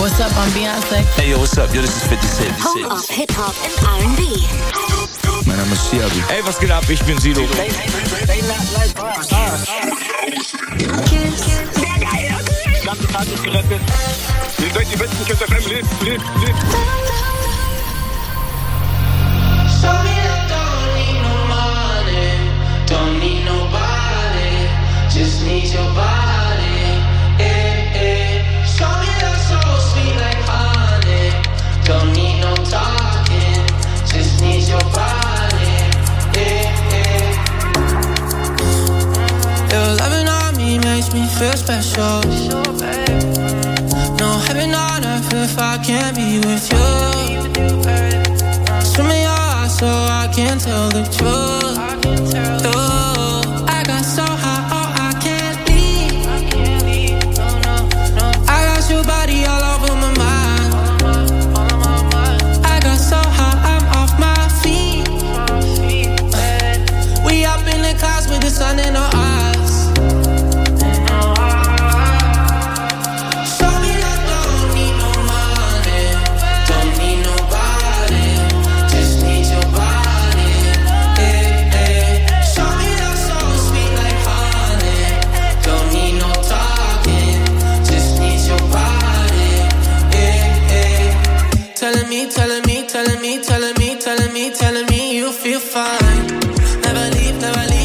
What's up, I'm Beyonce. Hey yo, what's up? Yo, this is 50 Cent. Home of Hip-Hop and R&B. Mein Name ist Siabi. Ey, was geht ab? Ich bin Sido. Ganze Tag ist gerettet. Ihr seid die besten Kids FM. Lebt. Show me that don't need no money, don't need nobody, just need your body. Show me that so sweet like honey, don't need no talking, just need your body. Your loving on me makes me feel special. No heaven on earth if I can't be with you. Swim in your eyes so I can tell the truth. I got so high, oh I can't leave. I got your body all over my mind. I got so high, I'm off my feet. We up in the clouds with the sun in our eyes. Telling me you feel fine. Never leave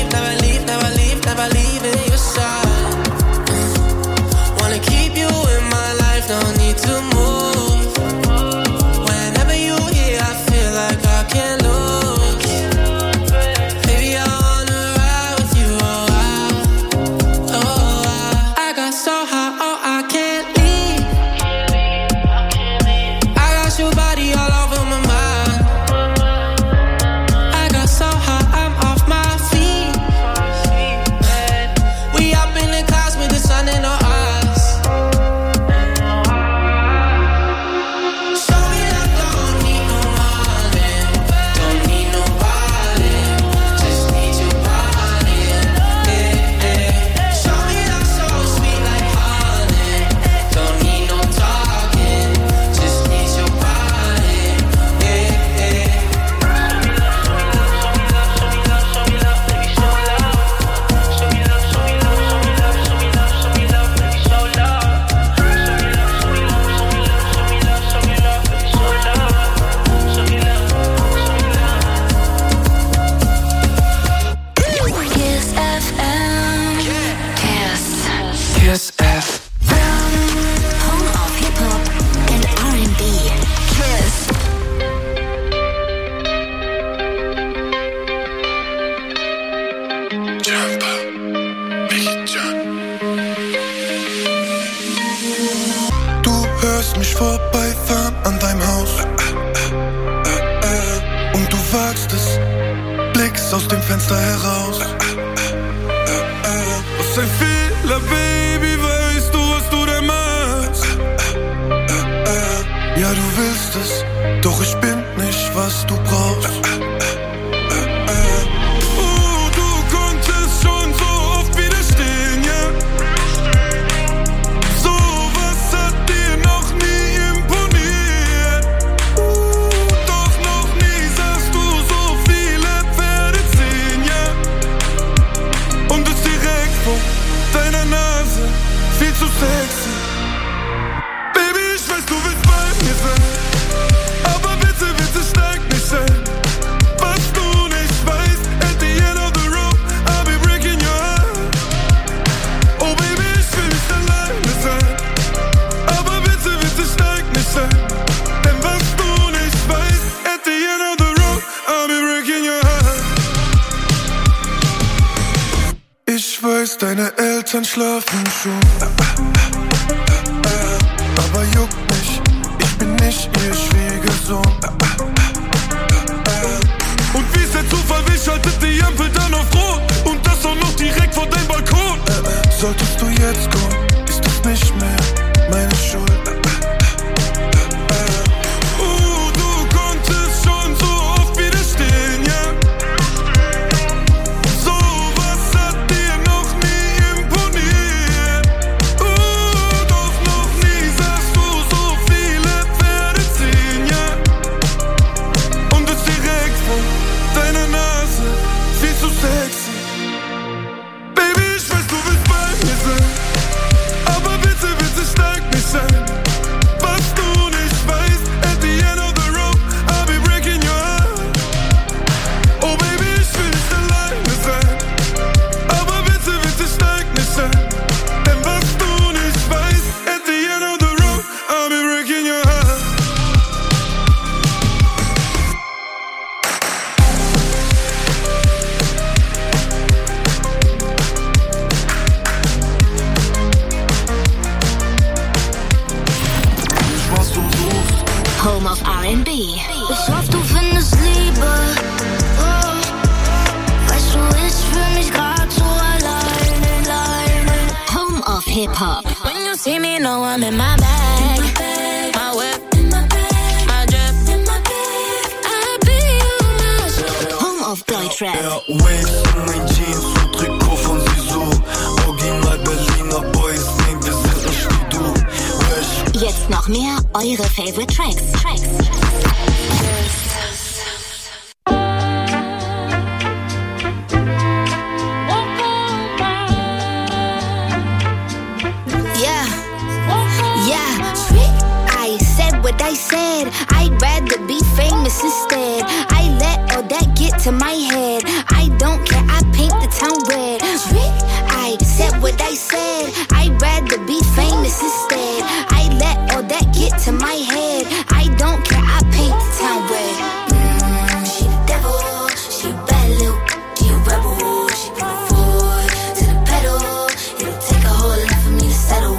in your side. Wanna keep you in my life, don't need to move. Whenever you here, I feel like I can't lose. Baby, I wanna ride with you, I got so high, oh I can't leave. I got your body all over my mind. Aus dem Fenster heraus. Was ein Fehler, Baby, weißt du, was du da machst? Ja, du willst es, doch ich bin nicht, was du brauchst. Du konntest schon so oft widerstehen, ja? Sowas hat dir noch nie imponiert. Doch noch nie sahst du so viele Pferde ziehen, ja? Und es direkt vor deiner Nase, viel zu sexy. Baby, ich weiß, du willst bei mir sein, aber bitte, bitte steig nicht ein. Was du nicht weißt, at the end of the road, I'll be breaking your heart. Oh Baby, ich will nicht alleine sein, aber bitte, bitte steig nicht ein. Denn was du nicht weißt, at the end of the road, I'll be breaking your heart. Ich weiß, deine Eltern schlafen schon, aber juckt mich, ich bin nicht ihr Schwiegersohn. Und wie ist der Zufall, wie schaltet die Ampel dann auf Rot? Und das auch noch direkt vor deinem Balkon. Solltest du jetzt kommen, ist das nicht mehr meine Schuld. Du konntest schon so oft widerstehen, ja? Sowas hat dir noch nie imponiert. Doch noch nie sahst du so viel Home of R&B. Ich hoffe, du findest Liebe. Oh. Weißt du, ich fühl mich grad so alleine. Home of Hip-Hop. When you see me, know I'm in my bag. My whip, my drip, I'll be you, Home of Deutschrap. Waves in mein Jeans und Trikot von Sisu. Original Berliner Boys, nee, wir sind nicht wie du. Jetzt noch mehr eure Favorite Tracks. I said I'd rather be famous instead. I let all that get to my head. I don't care, I paint the town red. I said what I said. I'd rather be famous instead. I let all that get to my head. I don't care, I paint the town red. She the devil, she a bad little, she a rebel. She put her foot to the pedal. It'll take a whole lot for me to settle.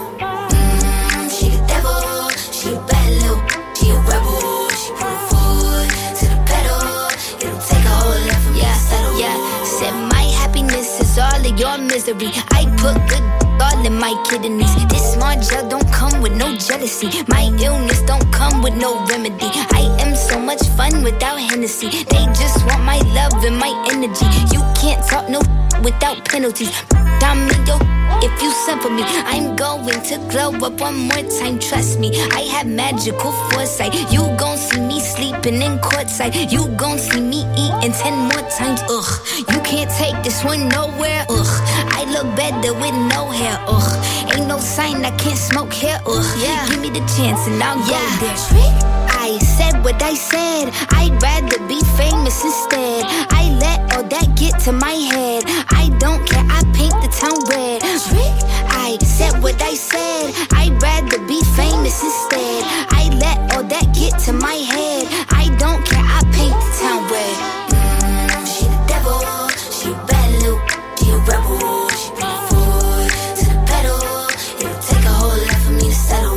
She the devil, she a bad little, she a rebel. She put her foot to the pedal. It'll take a whole lot for me to settle. Yeah, said my happiness is all of your misery. I put good all in my kidneys. This small gel don't come with no jealousy. My illness don't come with no remedy. I am so much fun without Hennessy. They just want my love and my energy. You can't talk no without penalties. I'm in your if you simple me. I'm going to glow up one more time, trust me. I have magical foresight. You gon' see me sleeping in courtside. You gon' see me eating 10 more times, ugh. You can't take this one nowhere, ugh. I look better with no hair, ugh. Ain't no sign I can't smoke here, ugh. Yeah. Give me the chance and I'll go there. I said what I said. I'd rather be famous instead. I let all that get to my head. I don't care, I paint the town red. I said what I said. I'd rather be famous instead. I let all that get to my head. I don't care, I paint the town red. She the devil, she a bad little, she a rebel. She put her foot to the pedal. It'll take a whole lot for me to settle.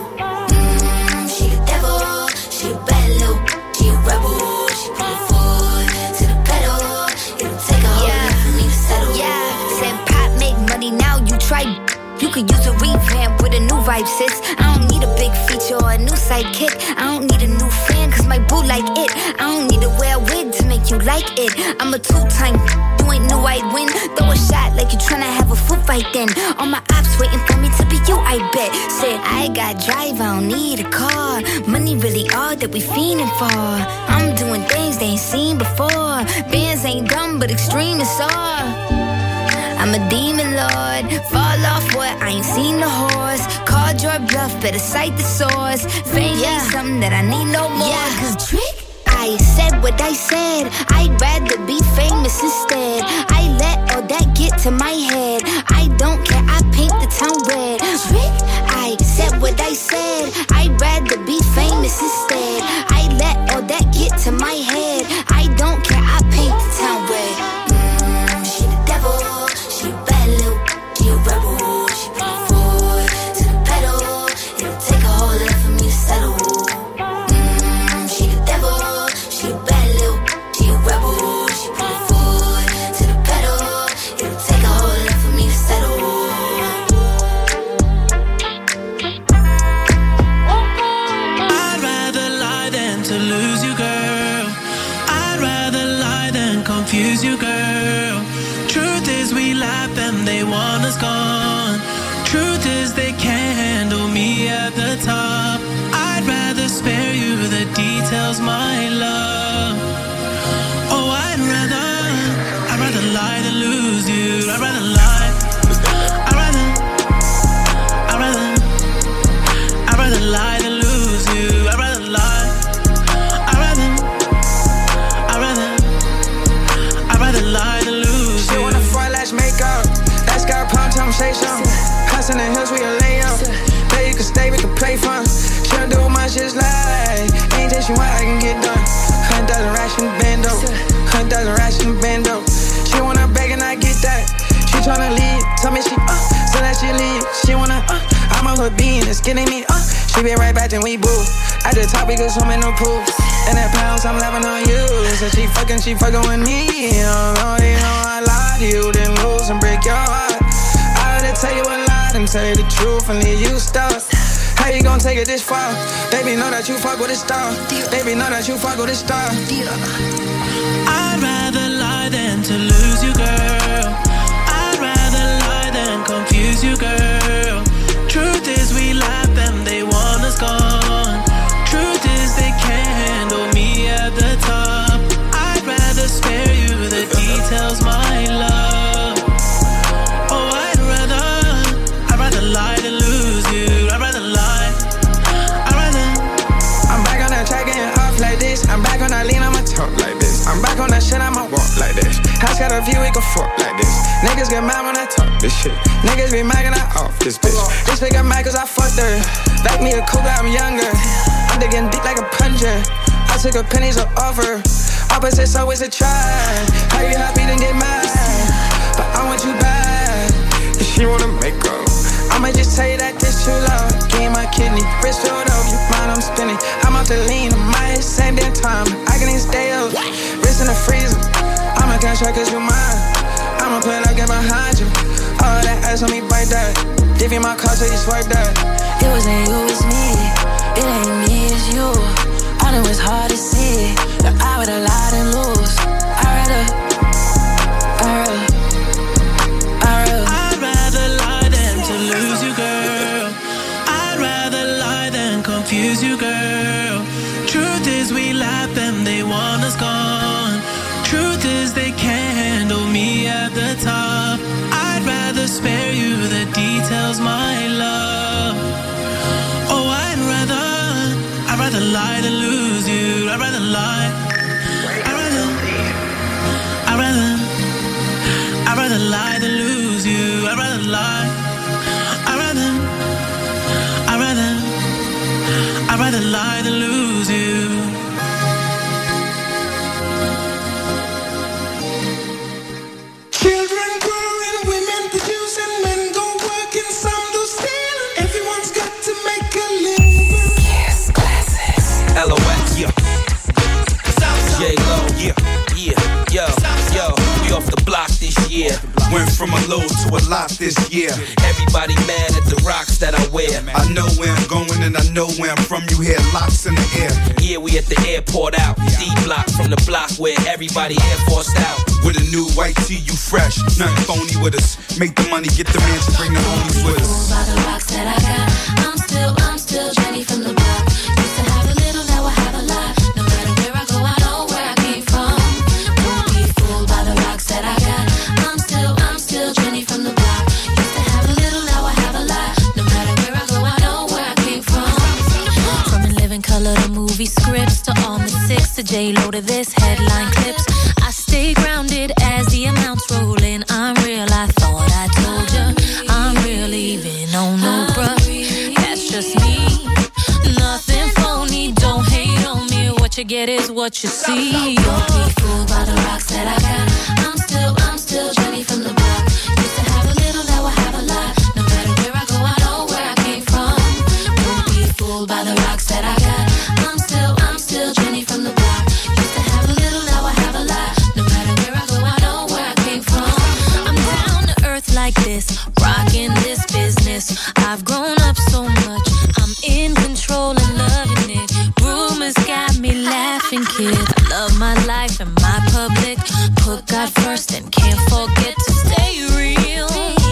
She the devil, she a bad little, she a rebel. She put her foot to the pedal. It'll take a whole lot for me to settle. Yeah, said pop make money now. You try. You could use a revamp with a new vibe, sis. I don't need a big feature or a new sidekick. I don't need a new fan, cause my boo like it. I don't need to wear a wig to make you like it. I'm a two-time, you ain't knew I'd win. Throw a shot like you tryna have a foot fight then. All my ops waiting for me to be you, I bet. Said, I got drive, I don't need a car. Money really all that we fiending for. I'm doing things they ain't seen before. Bands ain't dumb, but extreme is all. I'm a demon lord, fall off what I ain't seen the horse. Called your bluff, better cite the source. Fame ain't something that I need no more. Yeah, cause I said what I said. I'd rather be famous instead. I let all that get to my head. I don't care, I paint the town red. I said what I said. I'd rather be famous instead. I let all that get to my head. I don't care, I paint the town red. She the devil. She a bad little, she a rebel. She put her foot to the pedal. It'll take a whole lot for me to settle. She the devil, she a bad little, she a rebel. She put her foot to the pedal. It'll take a whole lot for me to settle. I'd rather lie than to lose you, girl. I'd rather lie than confuse you, girl. Truth is we laugh and they want us gone. Truth is they can't handle me at the top. I'd rather spare you the details, my love. Oh, I'd rather lie than lose you. I'd rather lie. I'd rather lie than lose you. I'd rather lie. I'd rather lie than lose you. She wanna front lash makeup. That's got prime time, say something. House in the hills, we a lay up. There you can stay, we can play fun. her being is getting me up. She been right back, then we boo. At the top, we go swim in the pool. And that pounds, I'm laughing on you. So she fucking with me. You know I lie to you, then lose and break your heart. I had to tell you a lie and tell you the truth and leave you stuck. How you gon' take it this far? Baby, know that you fuck with a star. Baby, know that you fuck with a star. I'd rather lie than to lose you, girl. I'd rather lie than confuse you, girl. Truth is we laugh and they want us gone. Truth is they can't handle me at the top. I'd rather spare you the details, my love. Oh, I'd rather lie than lose you. I'd rather lie. I'm back on that track getting off like this. I'm back on that lean, I'ma talk like this. I'm back on that shit, I'ma walk like this. House got a view, we can fuck like this. Niggas get mad when I talk this shit. Niggas be mad when I off this bitch. This bitch got mad cause I fucked her. Like me a cougar, I'm younger. I'm digging deep like a plunger. I took her pennies off her. Opposites always a try. How you happy then get mad? But I want you bad. If she wanna make up, I'ma just tell you that this too loud. Game my kidney, wrist filled up, you mind I'm spinning. I'm off the lean, my head same damn time. I can even stay up, wrist in the freezer. I'ma cash out cause you mine. I'ma put up, get behind you. All that ass on me, bite that. Give you my card so you swipe that. It wasn't you, it's me. It ain't me, it's you. I know it's hard to see that I would've lied and lose. I'd rather lie than to lose you, girl. I'd rather lie than confuse you, girl. Truth is we laugh and they want us gone. Truth is they can't handle me at the top. I'd rather spare you the details, my love. Oh, I'd rather lie than lose you. I'd rather lie. I'd rather lie than lose you. I'd rather lie. I'd rather lie than lose you. Children growing, women producing, men go working, some do stealing. Everyone's got to make a living. Yes, classics. LOX, yeah. J-Lo, yeah. Yo, we off the block this year. Went from a low to a lot this year. Everybody mad at the rocks that I wear. I know where I'm going and I know where I'm from. You hear locks in the air. Yeah, we at the airport out. D-block from the block where everybody Air Forced out. With a new white tee, you fresh. Nothing phony with us. Make the money, get the mansion, bring the homies with us. by the rocks that I got. I'm still Jenny from the block. Used to have a little, now I have a lot. No matter where I go, I know where I came from. Don't be fooled by the rocks that I got. I'm still Jenny from the block. Used to have a little, now I have a lot. No matter where I go, I know where I came from. From In Living Color to movie scripts to all the six to J-Lo to this headline clips. I stay grounded as the amounts roll in. I'm real, I thought I told ya. I'm real even on no bruh. That's just me. Nothing phony, don't hate on me. What you get is what you see. Don't be fooled by the rocks that I got. I'm still Jenny from the block. Used to have a little, now I have a lot. No matter where I go, I know where I came from. Don't be fooled by the rocks that I got. I'm still Jenny from the block. Used to have a little, now I have a lot. No matter where I go, I know where I came from. I'm down to earth like this, rocking this business. I've grown up so much, I'm in control and loving it. Rumors got me laughing, kid. I love my life and my public. Put God first and can't forget to stay real.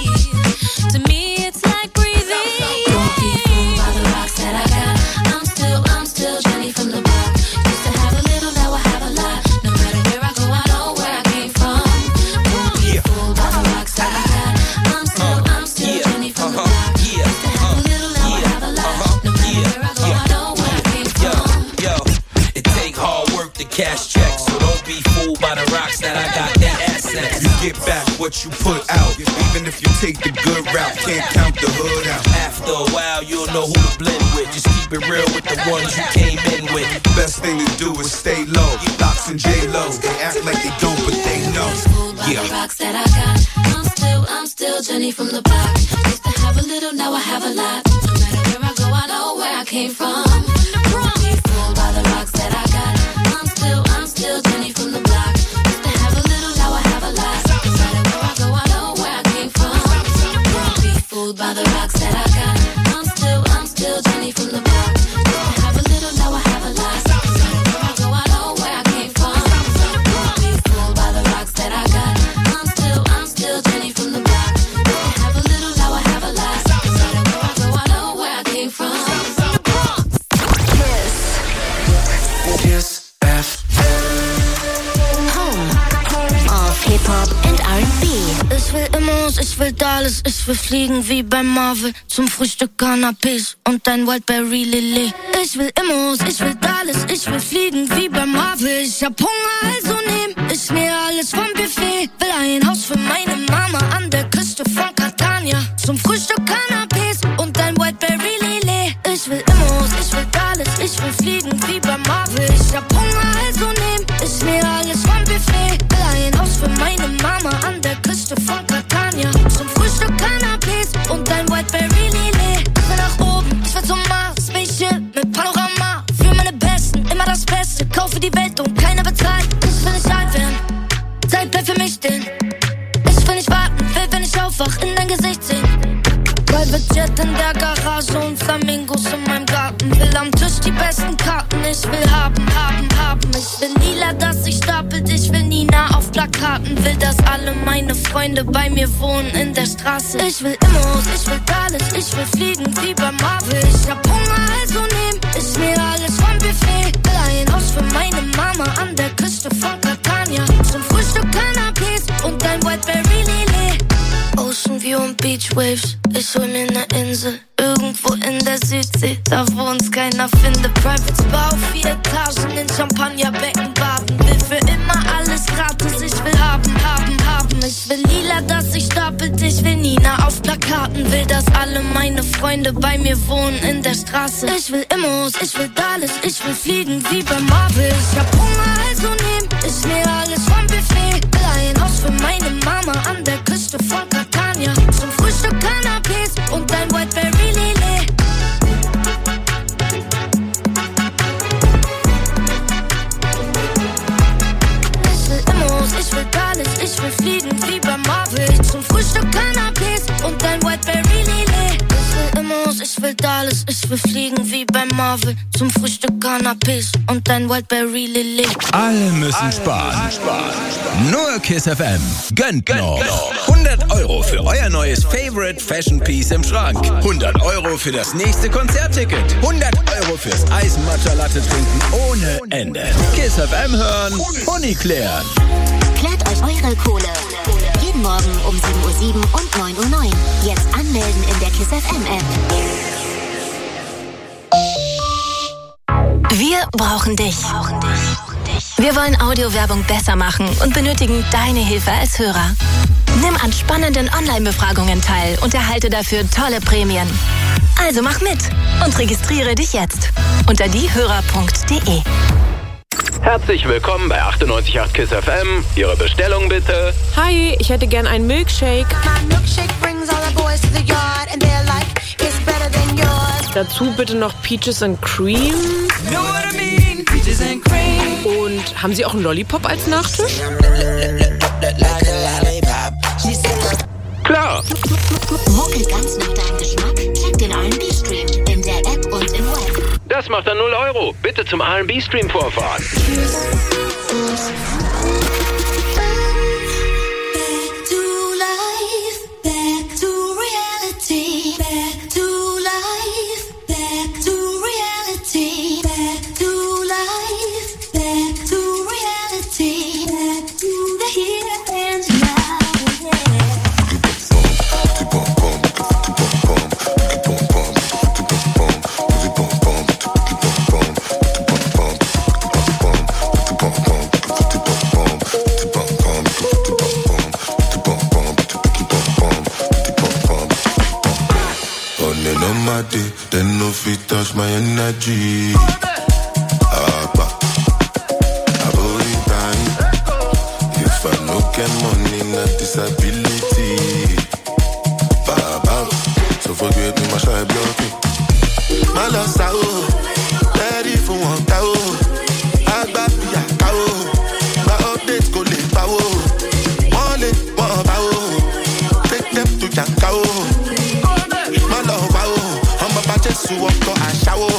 To me, it's like breathing. Don't be fooled by the rocks that I got. I'm still Jenny from the block. Used to have a little, now I have a lot. No matter where I go, I know where I came from. Don't be fooled by the rocks that I got. I'm still Jenny from the block. Used to have a little, now I have a lot. No matter where I go, I know where I came from. Yo, it take hard work to cash checks, so don't be fooled by the rocks that I got. They assets. You get back what you put out. Even if you take the good route, can't count the hood out. After a while, you'll know who to blend with. Just keep it real with the ones you came in with. Best thing to do is stay low. Locks and J-Lo, they act like they don't, but they know. Yeah. Rocks that I got. I'm still still Jenny from the block. Used to have a little, now I have a lot. No matter where I go, I know where I came from. Don't be fooled by the rocks that I got. I'm still Jenny from the block. Used to have a little, now I have a lot. No matter where I go, I know where I came from. Don't be fooled by the rocks that I got. I'm still Jenny from the block. Used to have a little, now I have a lot. No matter where I go, I know where I came from. Don't be fooled by the rocks that I got. I'm still Jenny from the block. Used to have a little, now I have a lot. No matter where I go, I know where I came from. Kiss FM. Home of Hip-Hop and R&B. Ich will Immos, ich will Dallas, ich will fliegen wie bei Marvel. Zum Frühstück Cannabis und ein Wildberry Lillet. Ich will Immos, ich will Dallas, ich will fliegen wie bei Marvel. Ich hab Hunger, also nehm ich mir alles vom Buffet. Will ein Haus für meine Mama an der Küste von Catania. Zum Frühstück Cannabis und ein Wildberry Lillet. Ich will Immos, ich will Dallas, ich will fliegen wie bei Marvel. Ich hab Hunger, also nehm ich mir alles vom Buffet. Will ein Haus für meine Mama an der Küste von Catania. Zum Frühstück Cannabis und ein Wildberry Lillet. Ich will nach oben, ich will zum Mars. Spaceship mit Panorama. Für meine Besten, immer das Beste. Kaufe die Welt und keiner bezahlt. Ich will nicht alt werden, Zeit bleibt für mich stehen. Ich will nicht warten, will, wenn ich aufwach, in dein Gesicht sehen. Private Jet in der Garage und Flamingos in meinem Garten. Will am Tisch die besten Karten. Ich will haben. Ich will lila, dass sich stapelt. Ich will Nina auf Plakaten. Will, dass alle meine Freunde bei mir wohnen in der Straße. Ich will Immos, ich will Dallas. Ich will fliegen wie bei Marvel. Ich hab Hunger, also nehm ich mir alles vom Buffet. Will ein Haus für meine Mama an der Küste von Catania. Zum Frühstück Cannabis und ein Wildberry Lillet. Ocean View und Beach Waves. Ich hol mir ne Insel, irgendwo in der Südsee, da wo uns keiner findet. Private Spa auf 4 Etagen, in Champagnerbecken baden. Will für immer alles gratis, ich will haben. Ich will lila, dass sich stapelt, ich will Nina auf Plakaten. Will, dass alle meine Freunde bei mir wohnen in der Straße. Ich will Immos, ich will Dallas, ich will fliegen wie bei Marvel. Ich hab Hunger, also nehm ich mir alles vom Buffet. Will ein Haus für meine Mama an der Küste von Catania. Zum Frühstück Cannabis und ein Wildberry Lillet. Ich will Immos, ich will Dallas, ich will fliegen wie bei Marvel. Zum Frühstück Cannabis und ein Wildberry Lillet. Ich will Immos, ich will Dallas, ich will fliegen wie bei Marvel. Zum Frühstück Cannabis und ein Wildberry Lillet. Alle müssen sparen. Nur Kiss FM. Gönnt noch. 100 Euro für euer neues Favorite Fashion Piece im Schrank. 100 Euro für das nächste Konzertticket. 100 Euro fürs Eis-Matcha-Latte trinken ohne Ende. Kiss FM hören, Uni klären. Klärt euch eure Kohle. Jeden Morgen um 7:07 und 9:09. Jetzt anmelden in der Kiss FM App. Wir brauchen dich. Wir wollen Audiowerbung besser machen und benötigen deine Hilfe als Hörer. Nimm an spannenden Online-Befragungen teil und erhalte dafür tolle Prämien. Also mach mit und registriere dich jetzt unter diehörer.de. Herzlich willkommen bei 98.8 Kiss FM. Ihre Bestellung bitte. Hi, ich hätte gern einen Milkshake. Dazu bitte noch Peaches and Cream. Und haben Sie auch einen Lollipop als Nachtisch? Klar. Mucke ganz nach deinem Geschmack. Check den R&B-Stream in der App und im Web. Das macht dann 0 Euro. Bitte zum R&B-Stream vorfahren. Then no fit touch my energy. If I no get money, not disability. Jesu wako ashawo.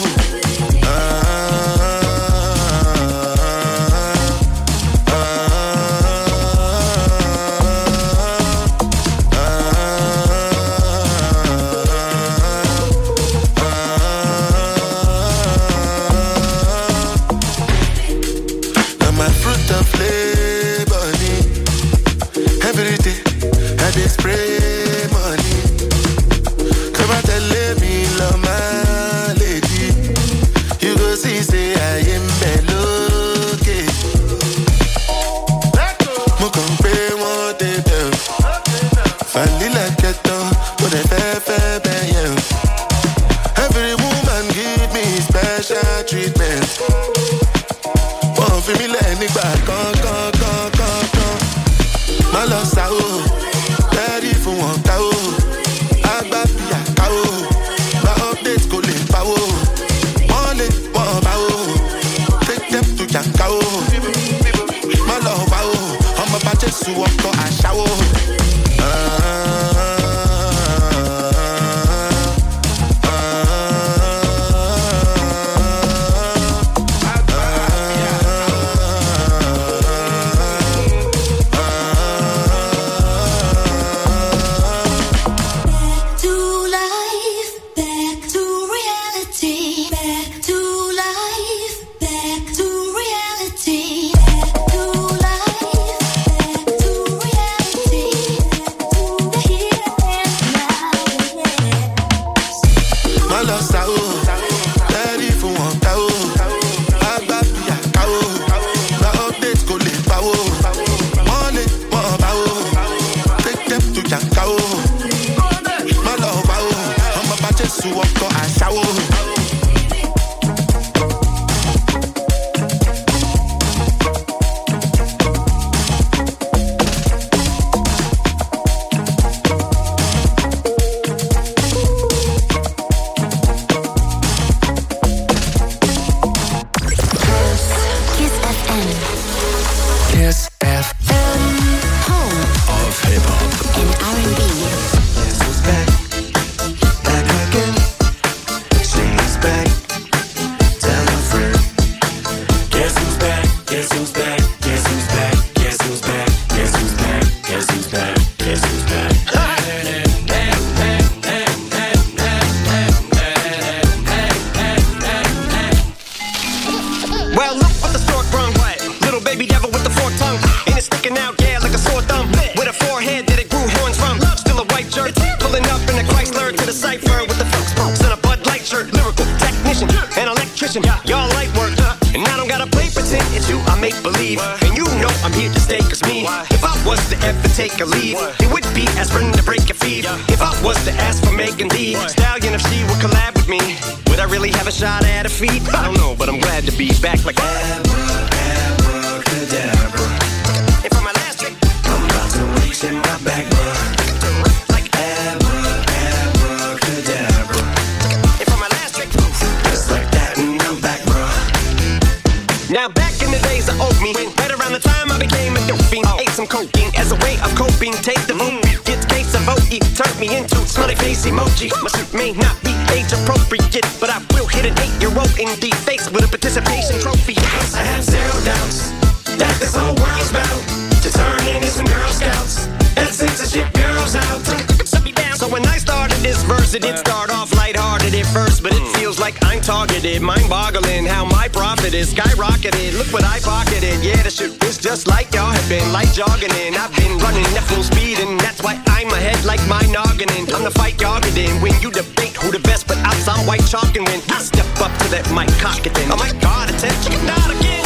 Mind-boggling how my profit is skyrocketed. Look what I pocketed. Yeah, the shit is just like y'all have been, like jogging in. I've been running at full speed, and that's why I'm ahead like my noggin in. I'm the fight y'all get in. When you debate who the best, but I'm white chalk, and when I step up to that mic, cock it then. Oh my God, attention, not again.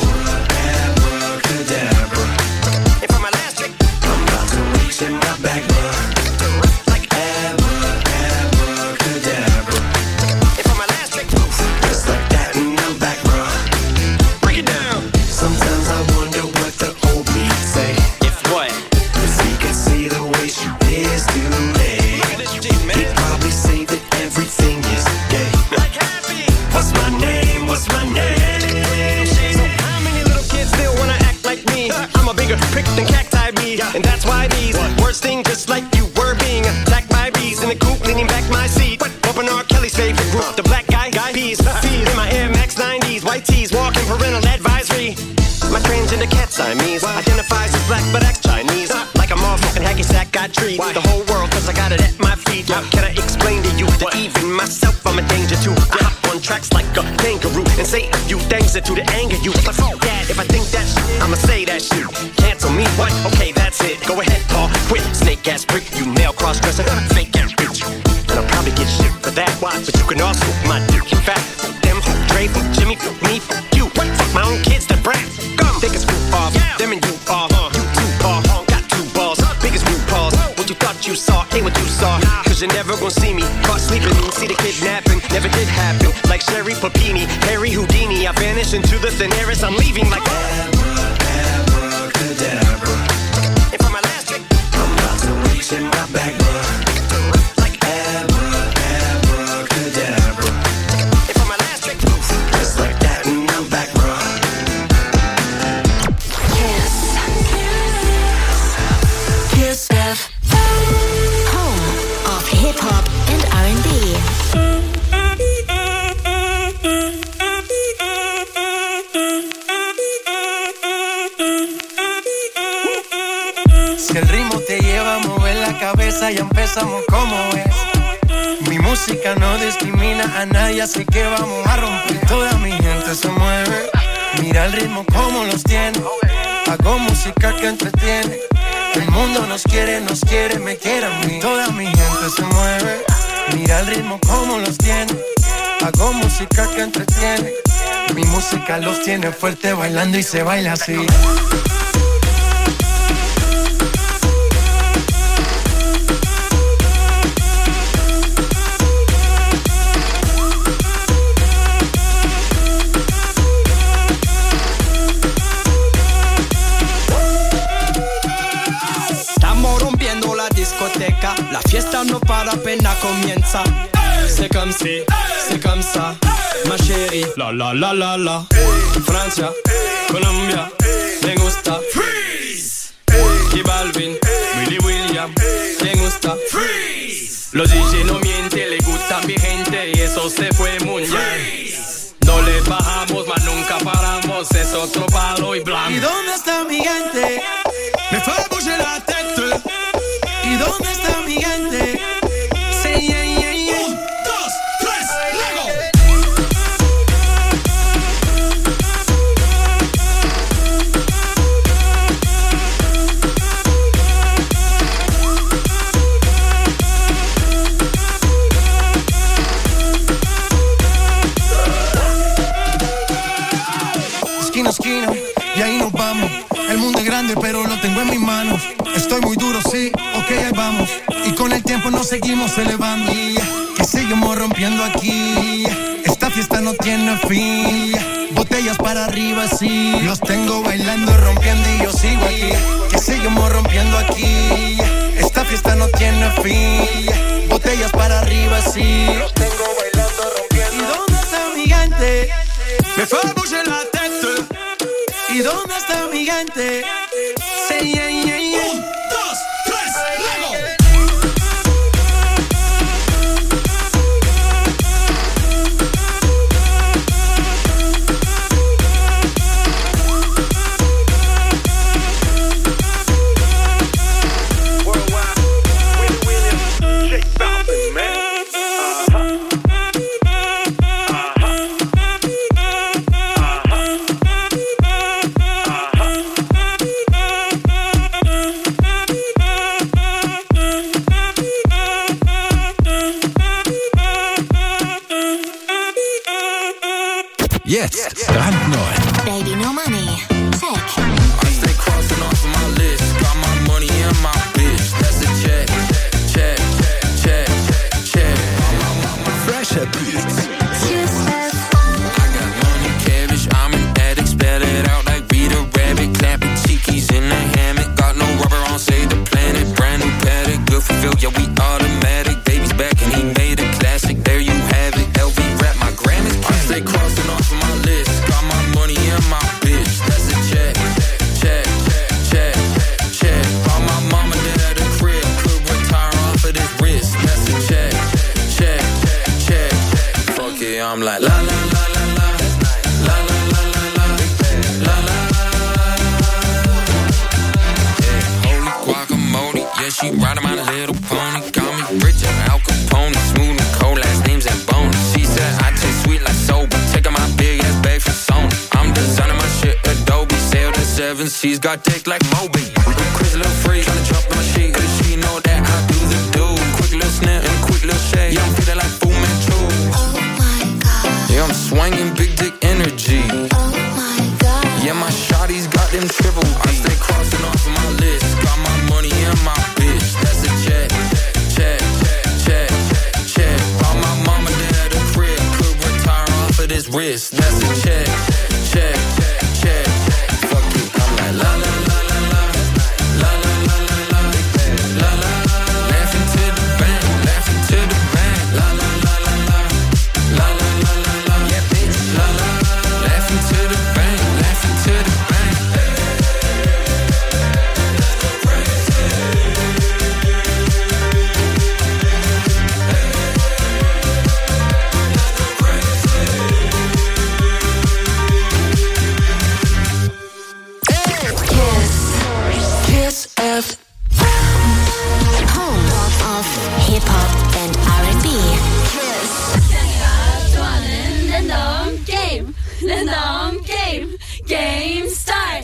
Abracadabra. And for my last trick, I'm about to reach in my back, bro. And that's why these words sting just like you were being attacked by bees in the coop, leaning back my seat. Bumping R. Kelly's favorite group, black guy, peas in my Air Max 90s, white tees, walking parental advisory. My transgender cat Siamese identifies as black but acts Chinese. Like a motherfucking hacky sack, got treat the whole world cause I got it at my feet. Can I explain to you that even myself I'm a danger to? I hop on tracks like a kangaroo and say a few things that to the anger you. But fuck that, if I think that shit, I'ma say that shit. Cancel me, what? Okay, that's it. Go ahead, Paul, quit. Snake ass prick, you male cross-dresser, fake ass bitch. And I'll probably get shit for that, but you can also my dick. In fact, them, Dre, Jimmy, me, you. Fuck my own kids, that brat. Think it's roof off, them and you are, you too are, got two balls, big as root paws. What you thought you saw, ain't what you saw. Cause you're never gonna see me caught sleeping, see the kidnapping, never did happen. Like Sherry Papini, Harry Houdini, I vanish into the thin air as I'm leaving like abracadabra. And for my last trick, I'm about to reach in my back, bruh. Like abracadabra. And for my last trick, just like that and I'm back, bruh. Kiss FM, home of hip hop and R&B. Si el ritmo te lleva a mover la cabeza, ya empezamos como es. Mi música no discrimina a nadie, así que vamos a romper. Toda mi gente se mueve. Mira el ritmo como los tiene. Hago música que entretiene. El mundo nos quiere, me quiere a mí. Toda mi gente se mueve. Mira el ritmo como los tiene. Hago música que entretiene. Mi música los tiene fuerte bailando y se baila así. La fiesta no para, apenas comienza. C'est comme si, c'est comme ça, ma chérie. La la la la la. Francia, Colombia, me gusta. Freeze. Y Balvin, Willy William, me gusta. Freeze. Los DJ no mienten, le gusta a mi gente y eso se fue muy bien. No le bajamos, mas nunca paramos, es otro palo y blanco. ¿Y dónde está mi gente? Me fue a bouger la tête. ¿Y dónde está mi gente? Sí, yeah, yeah, yeah. 1, 2, 3, luego. Esquina a esquina, y ahí nos vamos. El mundo es grande, pero lo tengo en mis manos. Estoy muy duro, sí, ok, ahí vamos. Y con el tiempo nos seguimos elevando. Que seguimos rompiendo aquí. Esta fiesta no tiene fin. Botellas para arriba, sí. Los tengo bailando, rompiendo y yo sigo aquí. Que seguimos rompiendo aquí. Esta fiesta no tiene fin. Botellas para arriba, sí. Los tengo bailando, rompiendo. ¿Y dónde está mi gente? Me fue a bouger la tête. ¿Y dónde está mi gente? Sí, yeah, yeah, yeah. 1, 2, 3, luego. Jetzt brandneu. Baby No Money. Check. I stay crossing off of my list. Got my money and my bitch. That's a check, check, check, check. Fresher Beats. I got money, cabbage. I'm an addict. Spell it out like Rita Rabbit. Clapping cheekies in the hammock. Got no rubber on, save the planet. Brand new paddock, good for Phil. Yeah, we automatic. Baby's back and he made a classic. There you have it. LV rap, my gram is I stay crossing off of my list. Got my money and my bitch. That's a check, check, check, check. All my mama did at the crib. Could retire off of this wrist. That's a check, check, check. Fuck it, yeah, I'm like la la la la la, la la la la la, la la. Yeah, holy guacamole, yeah, she riding my little pony. Got me rich and Al Capone, smooth and cold, last name's and bone. She said I taste sweet like soap, taking my big ass bag for Sony. I'm designing my shit Adobe, sailed in 7 seas, got dick like Moby. Chris little free, tryna jump in my sheet, cause she know that I do the do. Quick little snap and quick little shake, yeah, I'm feeling like Fu Manchu. Oh my God. Yeah, I'm swinging big dick energy. Oh my God. Yeah, my shawty's got them triple D. I stay crossing off of my list, got my money and my bitch. That's a check, check, check, check. Bought my mama dad a crib, could retire off of this wrist. That's a check, check, check. Fuck you, I'm like la la la la la, la la la la la, la la. Laughing to the bank, laughing to the bank, la la la la la, la la la la la, yeah bitch, la la. Laughing to the bank, laughing to the bank. Kiss F. Home of hip hop and R&B. Kiss. Game start.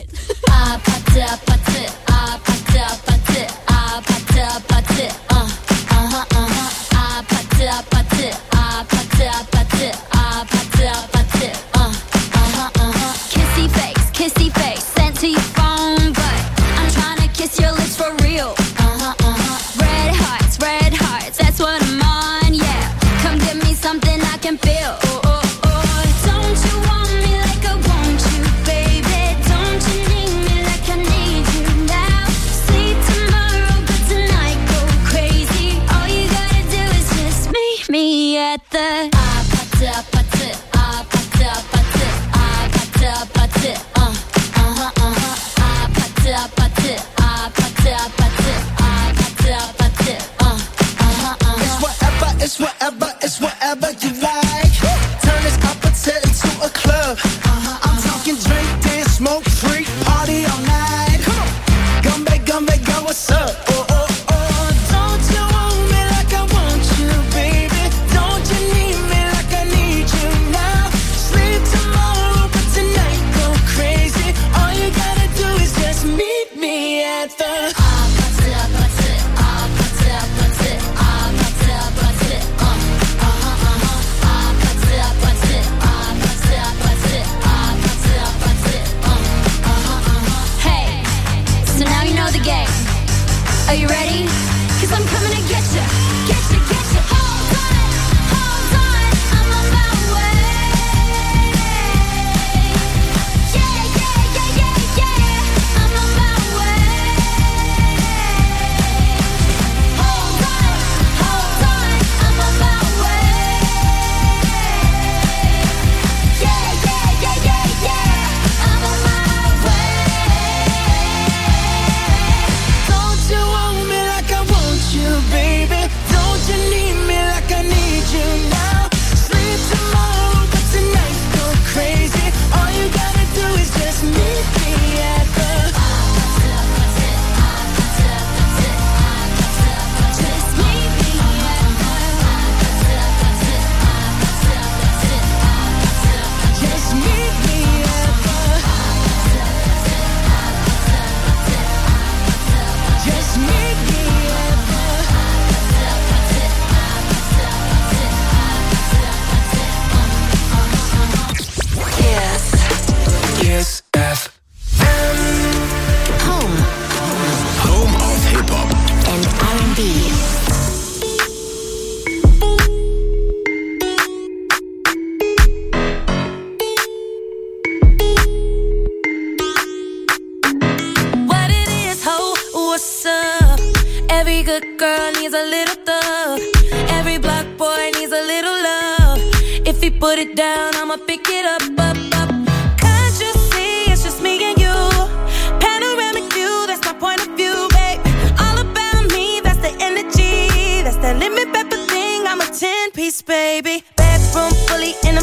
Kissy face, sent to your phone, but I'm trying to kiss your lips for real. Red hearts, that's what I'm on, yeah. Come give me something I can feel. Don't you want me like I want you, baby? Don't you need me like I need you now? Sleep tomorrow, but tonight go crazy. All you gotta do is just meet me at the It's whatever you like. Turn this opposite into a club. I'm talking drink, dance, smoke, freak, party all night. Come back, girl, what's up? Don't you want me like I want you, baby? Don't you need me like I need you now? Sleep tomorrow, but tonight go crazy. All you gotta do is just meet me at the Are you ready? 'Cause I'm coming to get you. Hold on, I'm on my way. Yeah, I'm on my way. Hold on, I'm on my way. Yeah, I'm on my way. Don't you want me like I want you, baby? Don't you need me like I need you now? Sleep tomorrow, but tonight go crazy. All you gotta do is just meet me at the just meet me at the just meet me at the just meet me at the Kiss FM. Home of Hip Hop and R&B. What it is, ho, what's up? Every good girl needs a little thug. Every black boy needs a little love. If he put it down, I'ma pick it up. Can't you see it's just me and you? Panoramic view, that's my point of view, babe. All about me, that's the energy. That's that limit pepper thing, I'm a 10-piece, baby. Bedroom fully in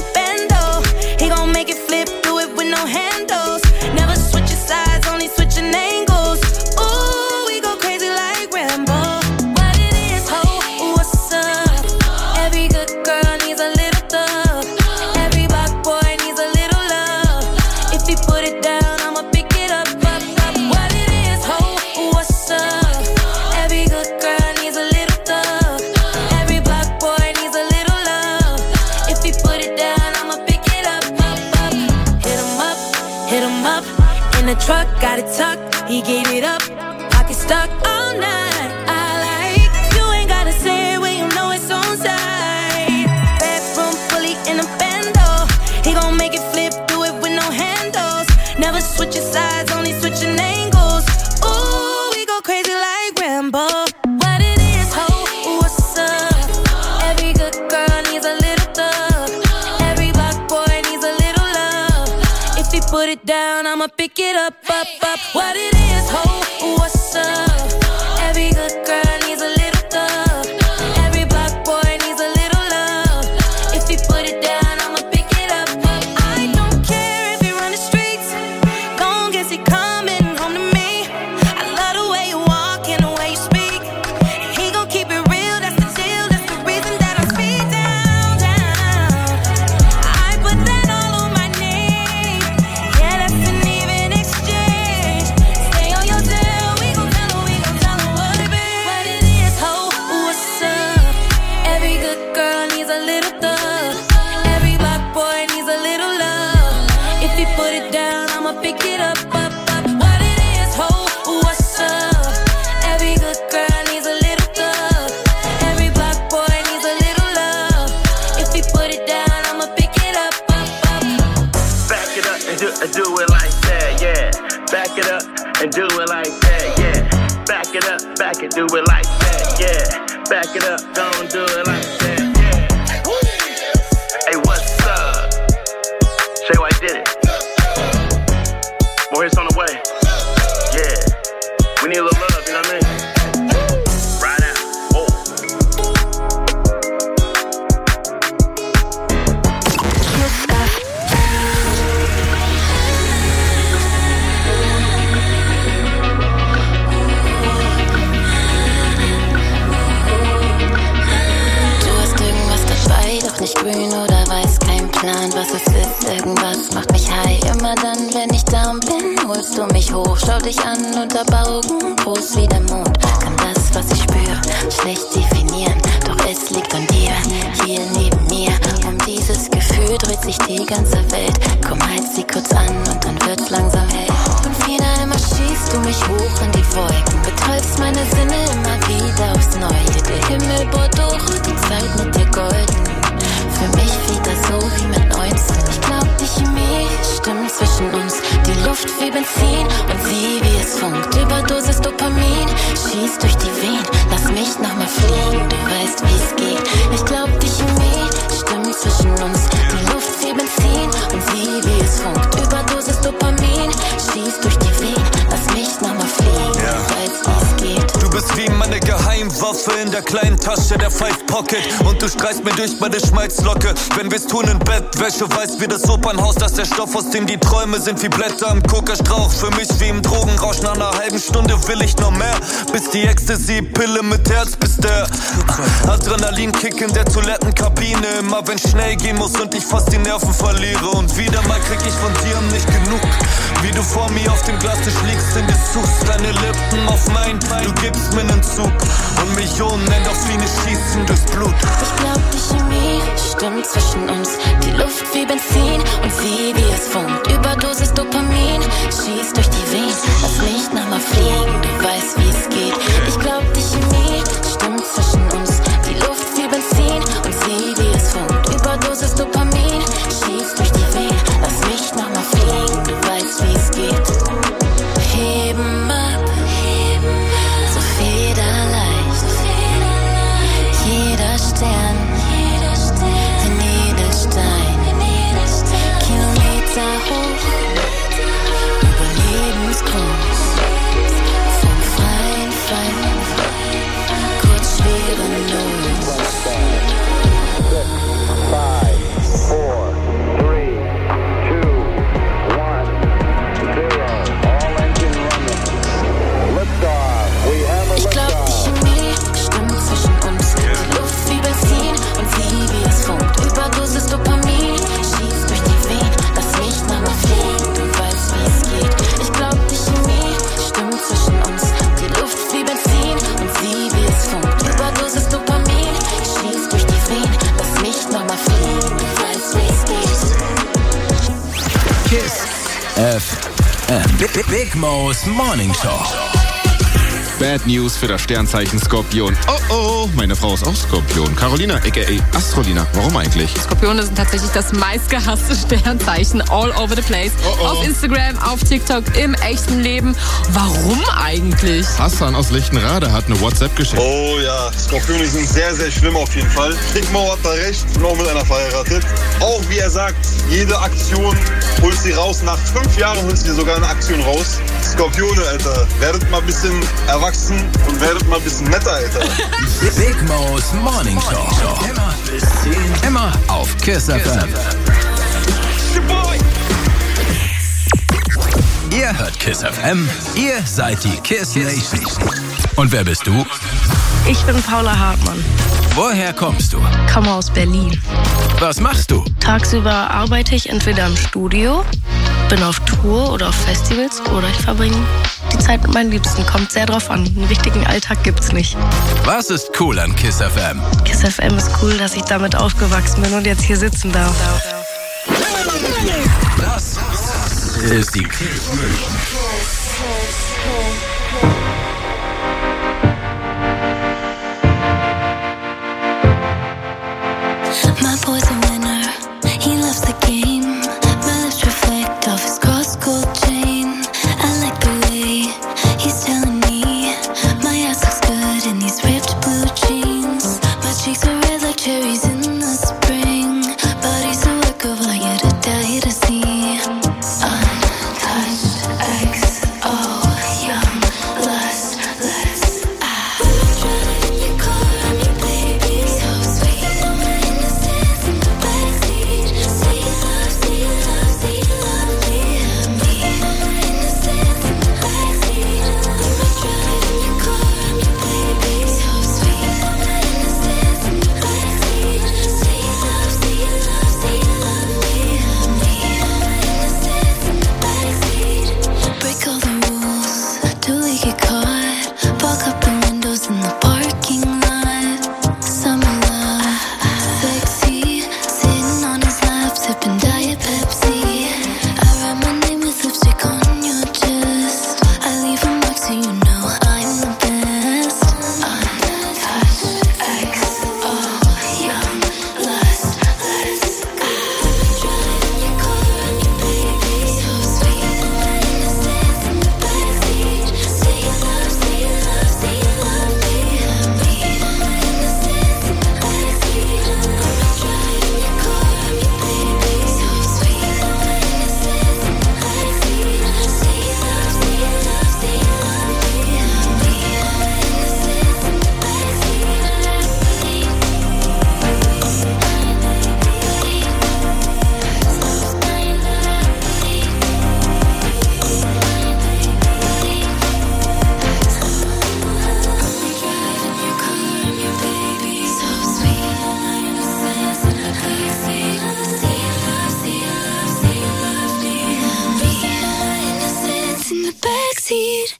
in the truck, got it tucked. He gave it up, pocket stuck all night. I like, you ain't gotta say it when you know it's on side. Bedroom fully in a bando. He gon' make it flip, do it with no handles. Never switching sides, only switching angles. Ooh, we go crazy like Rambo. What it is, ho, what's up? Every good girl needs a little thug. Every black boy needs a little love. If he put it down, I'ma pick it up, up, up. What it is, ho, what's up? Every good girl needs a little thug. Every black boy needs a little love. If he put it down, I'ma pick it up, up. I don't care if he run the streets, long as he coming home to me. I love the way you walk and the way you speak. He gon' keep it real, that's the deal. That's the reason that I speed down, down. I put that all on my name. Yeah, that's an even exchange. Stay on your tail, we gon' tell her what it be. What it is, ho, what's up? Every good girl needs a little thug. Every black boy needs a little love. If he put it down, I'ma pick it up, up, up. What it is, ho, what's up? Every good girl needs a little thug. Every black boy needs a little love. If he put it down, I'ma pick it up, up, up. Back it up and do it like that, yeah. Back it up and do it like that, yeah. Back it up, back it, do it like that, yeah. Back it up, don't do it like that, yeah. Hey, what's up? Shay White did it. More hits on the way. Yeah. We need a little love, you know what I mean? Right out. Oh. Du hast irgendwas dabei, doch nicht grün oder weiß, kein Plan, was es ist. Irgendwas macht mich high, immer dann, wenn ich down bin, holst du mich hoch, schau dich an, unter Augen, groß wie der Mond. Kann das, was ich spüre, schlecht definieren, doch es liegt an dir, hier neben mir. Um dieses Gefühl dreht sich die ganze Welt. Komm, halt sie kurz an und dann wird's langsam hell. Und final immer schießt du mich hoch in die Wolken, betäubst meine Sinne immer wieder aufs Neue. Der Himmel bohrt durch und die Zeit mit dir golden. Für mich wieder so wie mit 19. Ich glaub, die Chemie stimmt zwischen uns. Die Luft wie Benzin und sie wie es funkt. Überdosis Dopamin schießt durch die Venen. Lass mich nochmal fliegen, du weißt wie es geht. Ich glaub, die Chemie stimmt zwischen uns. Die Luft wie Benzin und sie wie es funkt. Überdosis Dopamin schießt durch die Venen. Lass mich nochmal fliegen, du weißt wie es geht. Du bist wie meine Geheimwaffe in der kleinen Tasche, der Five Pocket. Und du streichst mir durch meine Schmalzlocke. Wenn wir's tun in Bettwäsche, weiß wie das Opernhaus, dass der Stoff, aus dem die Träume sind, wie Blätter am Kokastrauch. Für mich wie im Drogenrausch, nach einer halben Stunde will ich noch mehr. Bis die Ecstasy-Pille mit Herz, bis der Adrenalinkick in der Toilettenkabine. Immer wenn schnell gehen muss und ich fast die Nerven verliere. Und wieder mal krieg ich von dir nicht genug. Wie du vor mir auf dem Glastisch liegst in Dessous. Deine Lippen auf mein, du gibst mir nen Zug. Und Millionen Endorphine schießen durchs Blut. Ich glaub, die Chemie stimmt zwischen uns. Die Luft wie Benzin und sie wie es funkt. Überdosis Dopamin schießt durch die Venen. Lass mich nochmal fliegen, du weißt wie es geht. Ich glaub, die Chemie stimmt zwischen uns. Die Luft wie Benzin und sie wie es funkt. Überdosis Dopamin schießt durch die Venen. Lass mich nochmal fliegen, du weißt wie es geht. Heben ab, so federleicht. Jeder Stern, ein Edelstein. Kilometer hoch, Überlebenskunst. Vom Freien, kurz schwerelos. 5, 4, 3, 2, 1, 0. All engine running. Liftoff. We have a Ich glaub, die Chemie stimmt zwischen uns. Die Luft wie Benzin und sie wie es funkt. Überdosis Dopamin schießt durch die Venen. Lass mich nochmal fliegen, du weißt wie es geht. Ich glaub, die Chemie stimmt zwischen uns. Die Luft wie Benzin und sie wie es funkt. Überdosis Dopamin schießt durch die Venen. Lass mich nochmal fliegen, du weißt wie es geht. Kiss FM. FM. Big Mo's Morning Show. Bad News für das Sternzeichen Skorpion. Oh, meine Frau ist auch Skorpion. Carolina, a.k.a. Astrolina. Warum eigentlich? Skorpione sind tatsächlich das meistgehasste Sternzeichen all over the place. Auf Instagram, auf TikTok, im echten Leben. Warum eigentlich? Hassan aus Lichtenrade hat eine WhatsApp geschickt. Oh ja, Skorpione sind sehr, sehr schlimm auf jeden Fall. Dickmau hat da recht, bin auch mit einer verheiratet. Auch wie er sagt, jede Aktion holst sie raus. Nach 5 Jahren holst du dir sogar eine Aktion raus. Skorpione, Alter, werdet mal ein bisschen erwachsen und werdet mal ein bisschen netter, Alter. Big Mo's Morning Show. Immer bis 10. Immer auf Kiss FM. Ihr hört Kiss FM. Ihr seid die Kiss Nation. Und wer bist du? Ich bin Paula Hartmann. Woher kommst du? Komme aus Berlin. Was machst du? Tagsüber arbeite ich entweder im Studio, bin auf Tour oder auf Festivals oder ich verbringe die Zeit mit meinen Liebsten. Kommt sehr drauf an. Einen richtigen Alltag gibt's nicht. Was ist cool an Kiss FM? Kiss FM ist cool, dass ich damit aufgewachsen bin und jetzt hier sitzen darf. Das ist die Kiss Nation. My boy's a winner, he loves the game. My lips reflect off his cross-gold chain. I like the way he's telling me my ass looks good in these ripped blue jeans. My cheeks are red like cherries in the spring. Body's a work of art, yet a die to see. Untouched XO, young lust, let's drive in your car, I'm your baby, so sweet. Innocence in the backseat. See love, see love, see love, me and me. Innocence in the backseat. Drive in your car, I'm your baby, so sweet. Innocence in the backseat. See love, see love, see love, me and me. Innocence in the backseat. Break all the rules, do we get caught? Fog up the windows in the parking lot. Summer love, sexy. Sitting on his lap, sipping Diet Pepsi. I write my name with lipstick on your chest. I leave a mark so you know I'm the best. Untouched XO, young lust, let's go. Drive in your car, I'm your baby, so sweet. Innocence in the backseat. See love, see love, see love, me and me. Innocence in the backseat. Drive in your car, I'm your baby, so sweet. Innocence in the backseat. See love, see love, see love, me and me. Innocence in the backseat.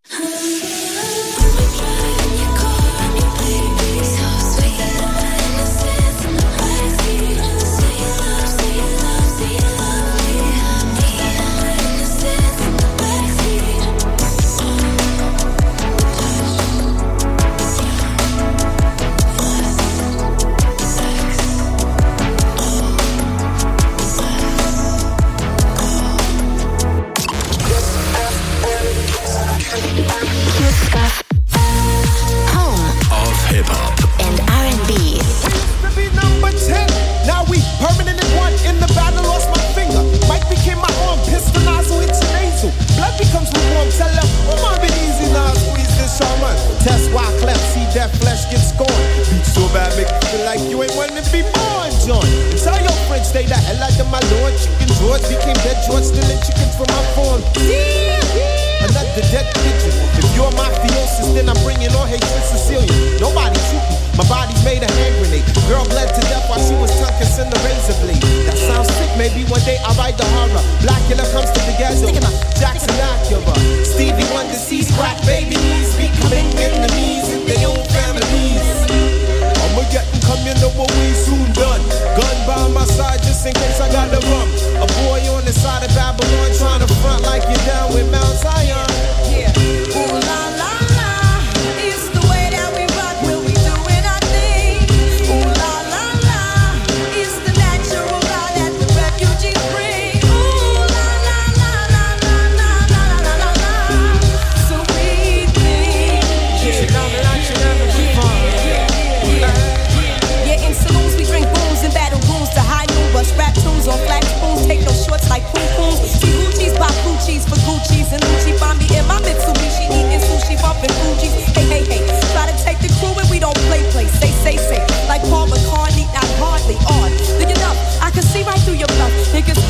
Home of Hip-Hop and R&B. To be number 10. Now we permanent in one. In the battle, lost my finger. Mike became my arm. Pistol nozzle hits your nasal. Blood becomes lukewarm. Tell them, oh, be easy now. Squeeze this shaman. Test why cleft. See that flesh get scorned. Beat so bad, make you feel like you ain't wanting to be born, John. Tell your friends, stay the hell out of my lord. Chicken George became dead George, stealing chickens from my farm. Another dead pigeon. If you're mafiosis, then I'm bringing on hatred Sicilian. Nobody shoot me. My body's made a hand grenade. Girl bled to death while she was tongue kissing the razor blade. That sounds sick. Maybe one day I'll write the horror. Blackula comes to the ghetto. Jackson Acura. Stevie Wonder sees crack babies becoming enemies in their own families. I'ma get them coming over, we soon done. Gun by my side just in case I got the rum. A boy on the side of Babylon trying to front like you're down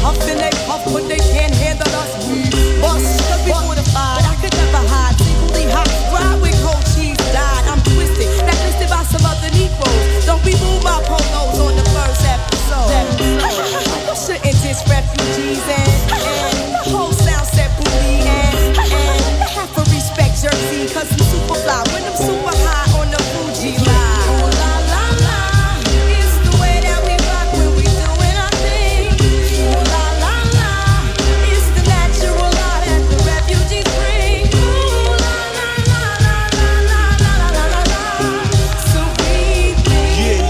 huff and they puff, but they can't handle us. We bust, cause we fortified. I could never hide, singly hot. Ride with cold cheese, died. I'm twisted, blacklisted by some other Negroes. Don't be moved by polos on the first episode. You shouldn't diss refugees and the whole sound set booty and have to respect Jersey, cause I'm super fly when I'm super high on the Fuji line. Ooh la la la, it's the way that we rock when we doing our thing. Ooh la la la, it's the natural law that the refugees bring. Ooh la la la la la la la la la la. So we think.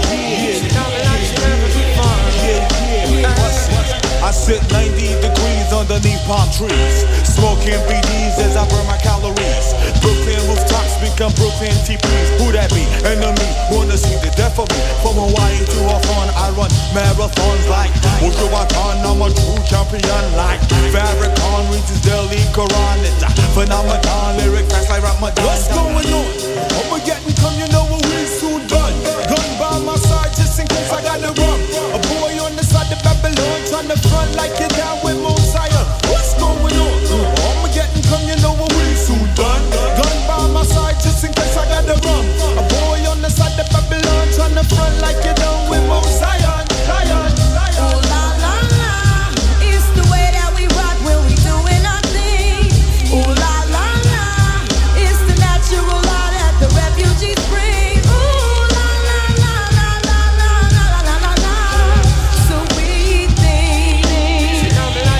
I sit 90 degrees underneath palm trees, smoking BDs as I burn my calories. Brooklyn rooftops become Brooklyn TPs. Who that be? Enemy, wanna see the death of me. From Hawaii to Hawthorne, I run marathons like Wujuwatan. I'm a true champion like Farrakhan reaches Delhi Quran. It's a phenomenon, lyric fast like Ramadan. What's going on? What we getting come, you know what we soon done. Gun by my side just in case I gotta run. A boy on the side of Babylon trying to front like you're down with Mosiah. What's going on? What we getting come, you know what we soon done. Gun by my side just in case I gotta run. A boy on the side of Babylon trying to front like you're down with Mosiah. Ooh la la la, it's the way that we rock when we doing our thing. Ooh la la la, it's the natural law that the refugees bring. Ooh la la la la la la la la la la. So we think. Ooh la la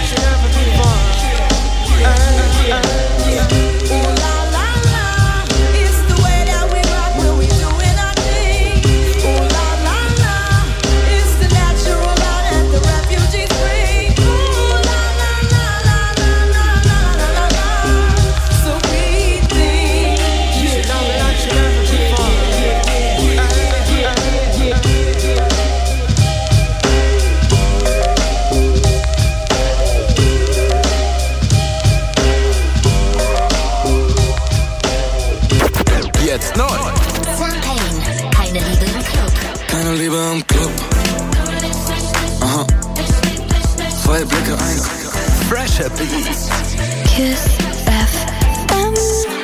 la, it's the way that we rock when we doing our thing. Ooh la la la, it's the natural law that the refugees bring. Ooh la la la la la la la la la. So we think. Jetzt neu. Champagne, keine Liebe im Club. Keine Liebe im Club. Aha. Zwei Blicke, ein Fresher Beats. Kiss FM.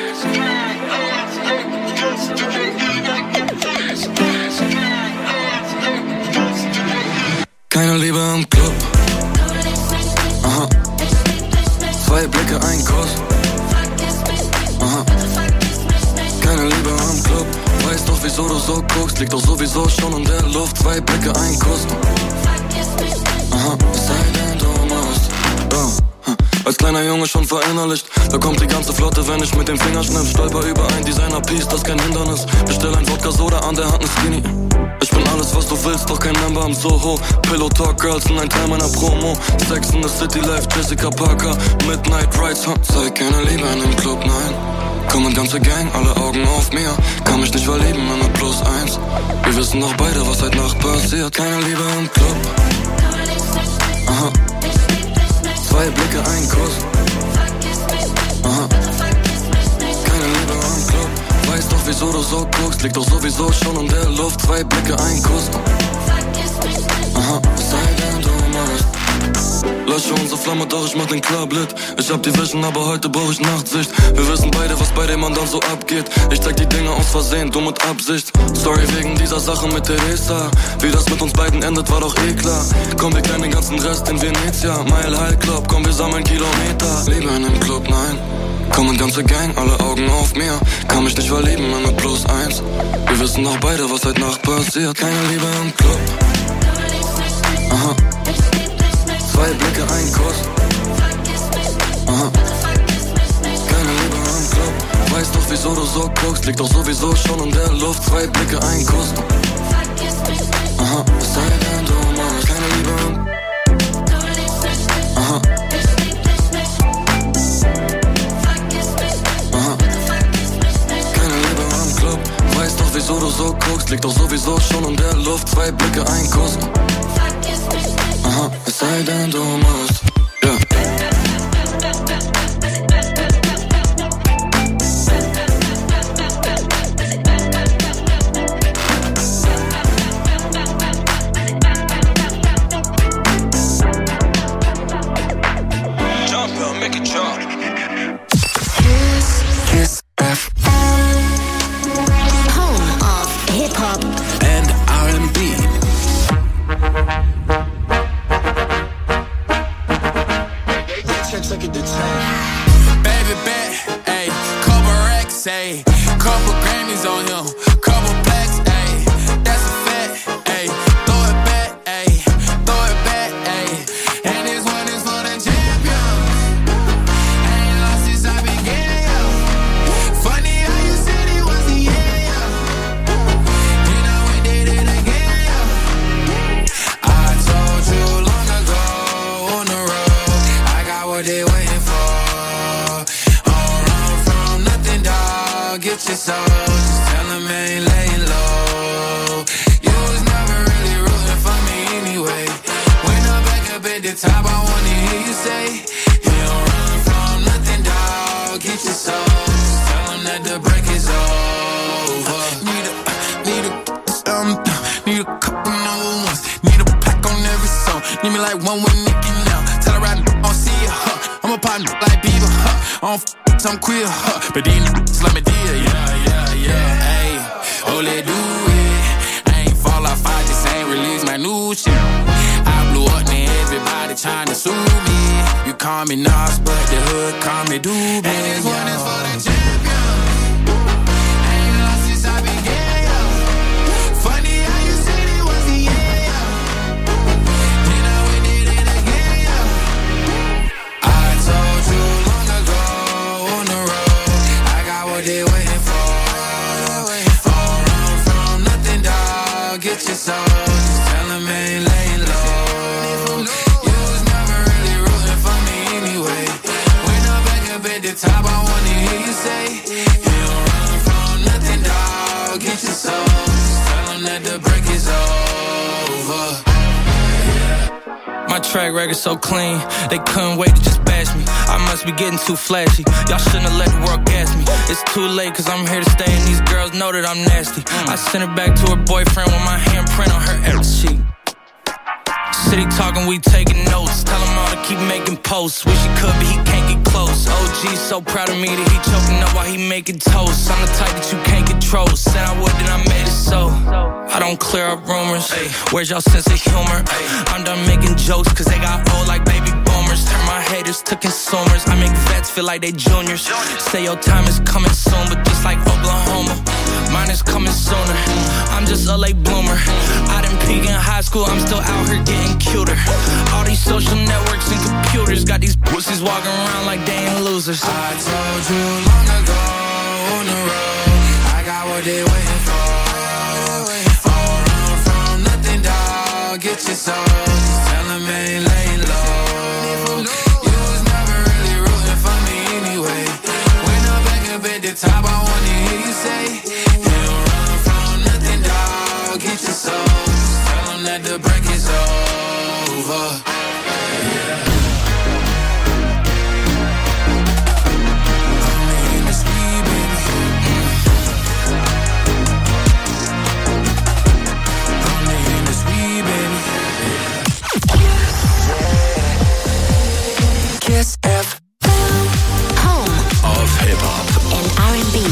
Keine Liebe im Club. Aha. Zwei Blicke, ein Kuss. Aha. Keine Liebe im Club. Weißt doch, wieso du so guckst. Liegt doch sowieso schon in der Luft. Zwei Blicke, ein Kuss. Aha. Sei denn du musst. Ja. Als kleiner Junge schon verinnerlicht. Da kommt die ganze Flotte, wenn ich mit dem Finger schnipp. Stolper über ein Designer-Piece, das kein Hindernis. Bestell ein Wodka-Soda, an der Hand ein Skinny. Ich bin alles, was du willst, doch kein Member im Soho. Pillow Talk Girls sind ein Teil meiner Promo. Sex in the City Life, Jessica Parker. Midnight Rides, zeig keine Liebe in dem Club, nein. Kommen ganze Gang, alle Augen auf mir. Kann mich nicht verlieben in der +1. Wir wissen doch beide, was heute Nacht passiert. Keine Liebe im Club. Aha. Zwei Blicke, ein Kuss. Aha. Keine Liebe im Club. Weißt doch, wieso du so guckst. Liegt doch sowieso schon in der Luft. Zwei Blicke, ein Kuss. Aha. Sei denn du musst. Lösche unsere Flamme, doch ich mach den Club lit. Ich hab die Vision, aber heute brauch ich Nachtsicht. Wir wissen beide, was bei dem anderen so abgeht. Ich zeig die Dinge aus Versehen, du mit Absicht. Sorry wegen dieser Sache mit Teresa. Wie das mit uns beiden endet, war doch eh klar. Komm, wir klären den ganzen Rest in Venezia. Mile High Club, komm, wir sammeln Kilometer. Liebe in dem Club, nein. Kommen ganze Gang, alle Augen auf mir. Kann mich nicht verlieben in der +1. Wir wissen doch beide, was heute Nacht passiert. Keine Liebe im Club. Aha. Zwei Blicke, ein Kuss. Aha. Keine Liebe im Club. Weißt doch, wieso du so guckst. Liegt doch sowieso schon in der Luft. Zwei Blicke, ein Kuss. Aha. Es sei denn, du musst. Keine Liebe im Aha. Aha. Keine Liebe im Club. Weißt doch, wieso du so guckst. Liegt doch sowieso schon in der Luft. Zwei Blicke, ein Kuss. Aha, es sei denn, du musst. Ja. look at the time. Baby bet, ayy, couple racks, ayy, couple Grammys on him, couple plaques, ayy, that's a fact, ayy, throw it back, ayy, and this one is for the champions. Ain't lost since I began, yo. Funny how you said it was the end, yo. Then I went did it again, yo. I told you long ago on the road, I got what they waiting for. Get your soul, just tell them I ain't laying low. You was never really rooting for me anyway. When I'm back up at the top, I wanna hear you say, you don't run from nothing, dog. Get your soul, just tell them that the break is over. Need a couple number ones. Need a pack on every song. Need me like one with Nicki now. Tell her I don't see it, huh. I'm a partner like Bieber, huh. I don't I'm queer, huh. But these niggas let me deal, yeah, ayy. Oh, let do it. I ain't fall off, I just ain't release my new shit. I blew up, and everybody trying to sue me. You call me Nas, but the hood call me Doobie. And this one is for the champions. Ain't lost since I began, yo. Funny how you said it was the end, yo. Then I went did it again, yo. I told you long ago on the road, I got what they waiting for. Don't run from nothing, dog. Get your soul, just tell them I ain't laying low. You was never really rooting for me anyway. When I'm back up at the top, I wanna hear you say, you don't run from nothing, dog. Get your soul, just tell them that the break is over. My track record so clean, they couldn't wait to just bash me. I must be getting too flashy. Y'all shouldn't have let the world gas me. It's too late cause I'm here to stay and these girls know that I'm nasty. I sent her back to her boyfriend with my handprint on her ass cheek. City talking, we taking notes. Tell him all to keep making posts. Wish he could, but he can't get close. OG so proud of me that he choking up while he making toast. I'm the type that you can't control. Said I would, then I made it so. I don't clear up rumors. Where's y'all sense of humor? I'm done making jokes cause they got old like baby boomers. Turn my haters to consumers. I make vets feel like they juniors. Say your time is coming soon, but just like Oklahoma, mine is coming sooner. I'm just a late bloomer. I didn't peak in high school, I'm still out here getting cuter. All these social networks and computers got these pussies walking around like they ain't losers. I told you long ago on the road, I got what they waiting for. Don't run from nothing, dog. Get your soul, just tell them I ain't laying low. You was never really rooting for me anyway. When I'm back up at the top, I wanna hear you say, you don't run from nothing, dog. Get your soul, just tell them that the break is over. Kiss FM, home of hip hop and R&B.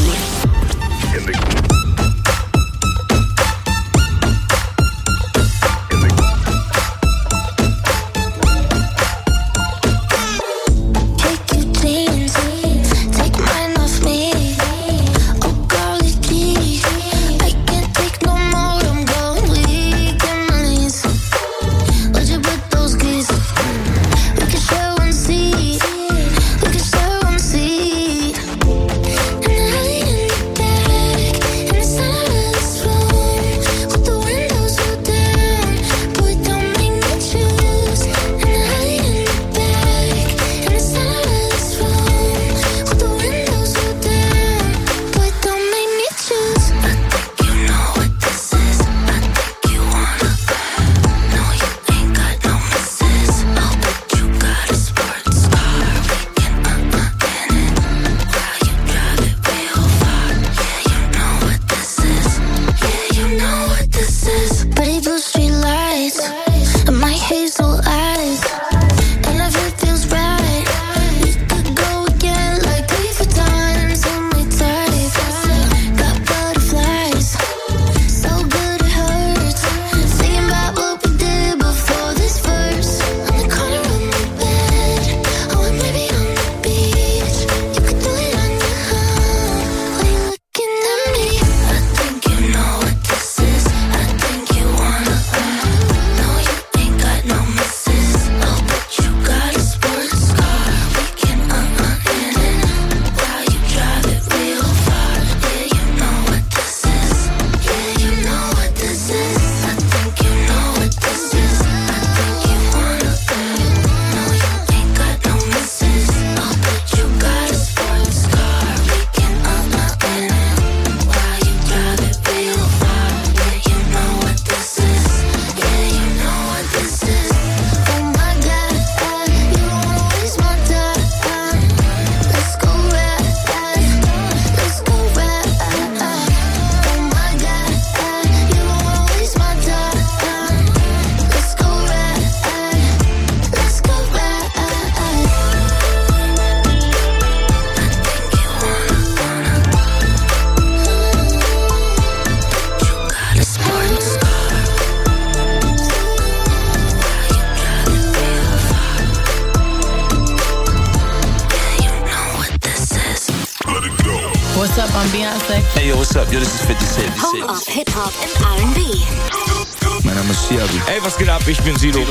up on Beyonce. Hey, yo, what's up? Yo, this is 50 Cent. Home of Hip Hop and R&B. Mein Name ist Siabi. Ey, was geht ab? Ich bin Sido.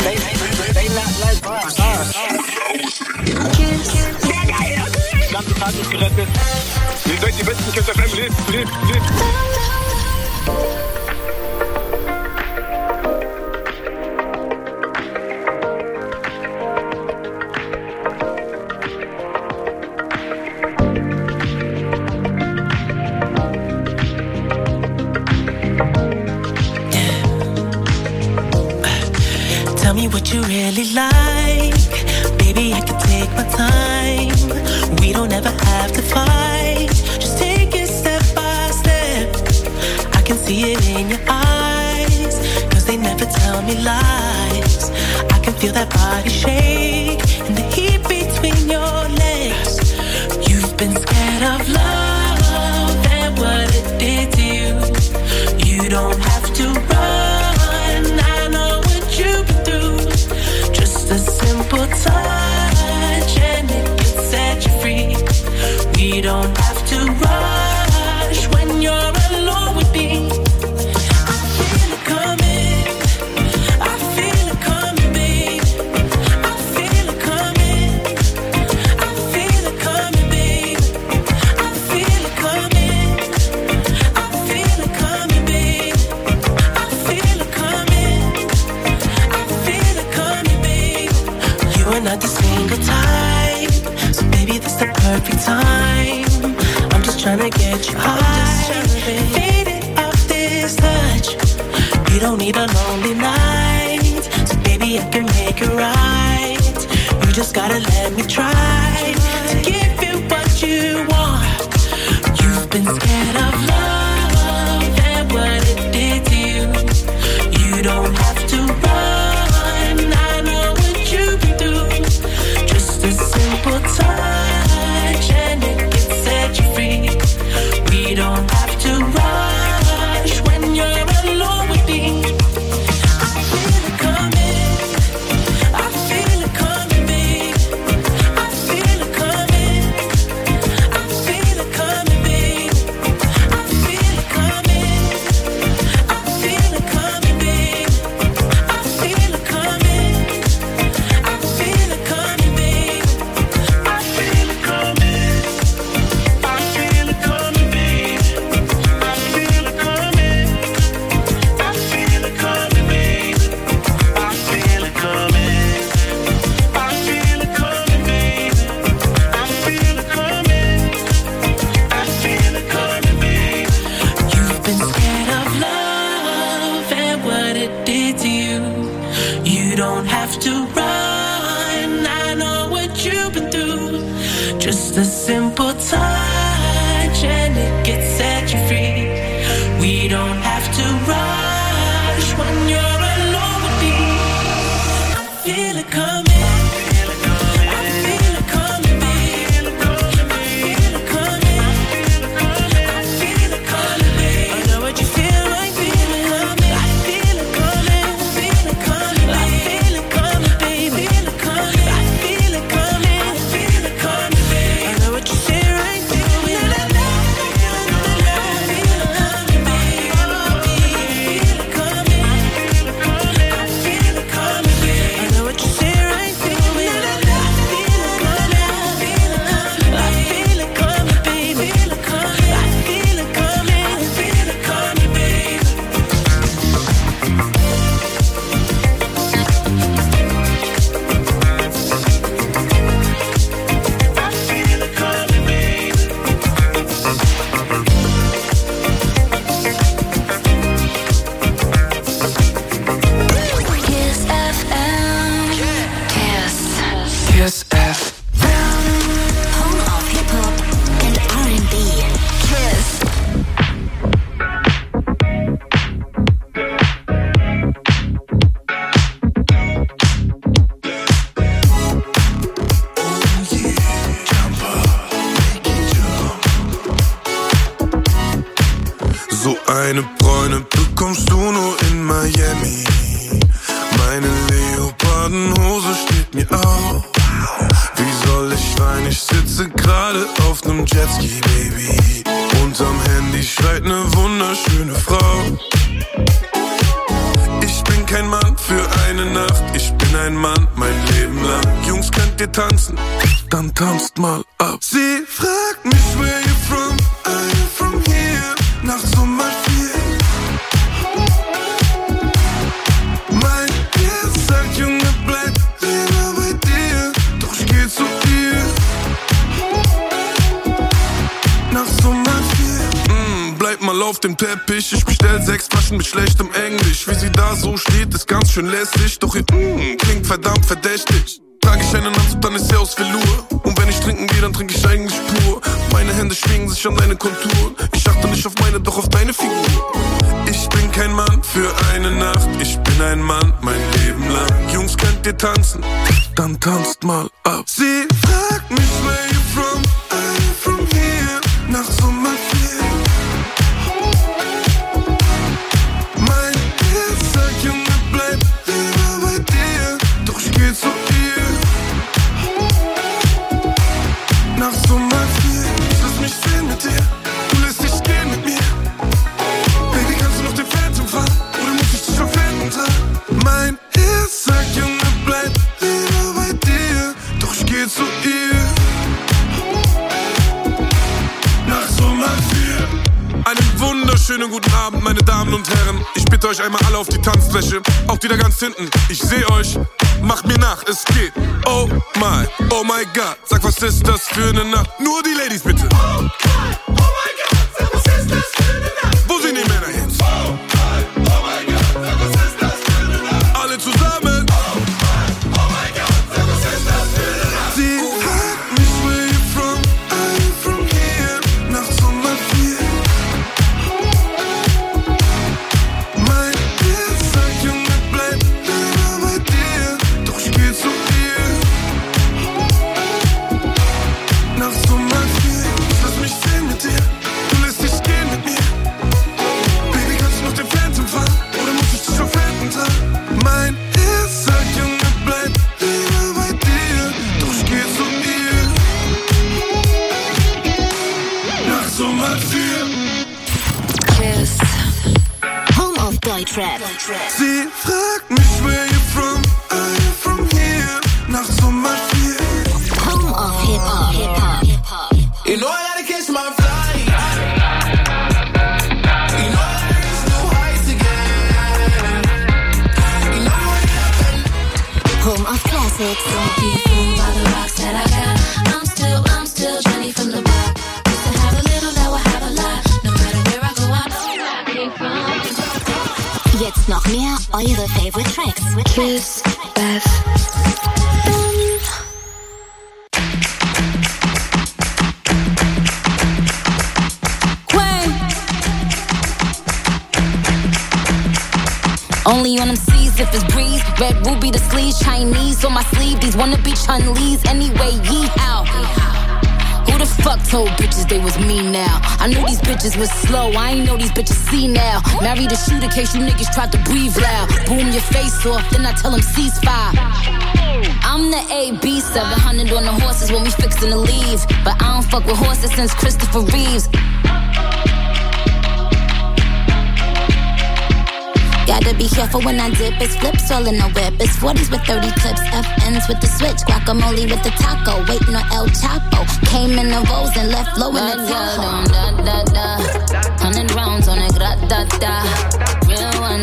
Ganze Tag ist gerettet. Ihr seid die besten Kids FM. Lebt. Tell me what you really like. Baby, I can take my time. We don't ever have to fight. Just take it step by step. I can see it in your eyes. Cause they never tell me lies. I can feel that body shake and the heat between your legs. You've been scared of love and what it did to you. You don't have to run. I know what you've been through. Just a simple touch and it can set you free. We don't have to rush when you're alone with me. I feel it coming. I feel it coming, babe. I feel it coming. I feel it coming, babe. I feel it coming. I feel it coming, babe. I feel it coming. I feel it coming, babe. You are not the single type, so baby, this the perfect time. I'm just trying to get you high, faded off this touch. You don't need a lonely night, so baby, I can make it right. You just gotta let me try to give you what you want. You've been scared of love and what it did to you. You don't have to run. I know what you've been through. Just a simple touch and it can set you free. We don't have to rush when you're alone with me. I feel it coming. I feel it coming, babe. I feel it coming. I feel it coming, babe. I feel it coming. I feel it coming, babe. I feel it coming. I feel it coming, babe. I feel it coming. I feel it coming, babe. I feel it coming. I feel it coming, babe. I feel it coming. I feel it coming, babe. I feel it coming. I feel it coming, babe. You've been scared of love and what it did to you. You don't have to run. I know what you've been through. Just a simple touch and it can set you free. We don't have to rush when you're alone with me. I feel it coming. I feel it coming, babe. I feel it coming. I feel it coming, babe. I know what you feel like, feeling coming. I feel it coming. Feel it coming, I feel it coming, baby. Feel it coming. I feel it coming. I feel it coming, babe. I know what you feel right, feel it. Eine Bräune bekommst du nur in Miami. Meine Leopardenhose steht mir auf. Wie soll ich weinen? Ich sitze gerade auf nem Jetski, Baby. Und wunderschöne Frau. Ich bin kein Mann für eine Nacht, ich bin ein Mann mein Leben lang. Jungs, könnt ihr tanzen? Dann tanzt mal ab. Sie fragt mich, where you from? I'm from here, nach Sommer 4. Mein Herz sagt, Junge, bleib lieber bei dir. Doch ich geh zu ihr, nach Sommer 4. Bleib mal auf dem Teppich, ich bestell 6 Flaschen mit schlechtem Englisch. Wie sie da so steht, ist ganz schön lässig. Doch ihr klingt verdammt verdächtig. Trag ich einen Anzug, dann ist sie aus Velour. Und wenn ich trinken gehe, dann trinke ich eigentlich pur. Meine Hände schwingen sich an deine Konturen. Ich achte nicht auf meine, doch auf deine Figur. Ich bin kein Mann für eine Nacht, ich bin ein Mann mein Leben lang. Jungs, könnt ihr tanzen? Dann tanzt mal ab. Sie fragt mich, where you from? I'm from here, nach Sommer 4. Mein Herz sagt, Junge, bleib lieber bei dir. Doch ich geh zu ihr, nach Sommer 4. Ich lass mich sehen mit dir, du lässt dich gehen mit mir. Baby, kannst du noch den Phantom fahren? Oder muss ich dich auf Händen tragen? Mein Herz sagt, Junge, bleib lieber bei dir. Doch ich geh zu ihr, nach Sommer 4. Einen wunderschönen guten Abend, meine Damen und Herren. Ich bitte euch einmal alle auf die Tanzfläche, auch die da ganz hinten. Ich seh euch, macht mir nach, es geht. Oh my God, sag, was ist das für eine Nacht? Nur die Ladies bitte. Oh my God, sag, was ist das für eine Nacht? Wo sind die Männer jetzt? Oh my God, sag, was ist das für eine Nacht? Alle zusammen. Oh my God, sag, was ist das für eine Nacht? Sie fragt mich, where you from? I'm from here, nach Sommer 4. Mein Herz sagt, Junge, bleib lieber bei dir. Doch ich geh zu ihr, nach Sommer 4. Ich lass mich sehen mit dir, du lässt dich gehen mit mir. Baby, kannst du noch den Phantom fahren? Oder muss ich dich auf Händen tragen? Mein Herz sagt, Junge, bleib lieber bei dir. Doch ich geh zu ihr, nach Sommer 4. Kiss. Home of Deutschrap. Sie fragt mich, where you from? I'm from here, nach Sommer 4. Home of Hip-Hop. You know I gotta catch my flight. You know I gotta reach new heights again. You know what Home of Classics. Don't be fooled by the rocks that I got. I'm still Jenny from the block. Used to have a little, now I have a lot. No matter where I go, I know where I came from. Jetzt noch mehr eure Favorite Tracks. Kiss, Beth. Only on them seas if it's breeze. Red ruby the sleeves, Chinese on my sleeve. These wanna be Chun-Li's anyway, yee-how. Who the fuck told bitches they was me now? I knew these bitches was slow, I ain't know these bitches see now. Married a shooter in case you niggas tried to breathe loud. Boom your face off, then I tell them ceasefire. I'm the AB, 700 on the horses when we fixin' to leave. But I don't fuck with horses since Christopher Reeves. Gotta be careful when I dip. It's flips all in the whip. It's 40s with 30 clips. FNs with the switch. Guacamole with the taco. Waiting on El Chapo. Came in the rolls and left low in the Tahoe. 100 rounds on a grata. Real one.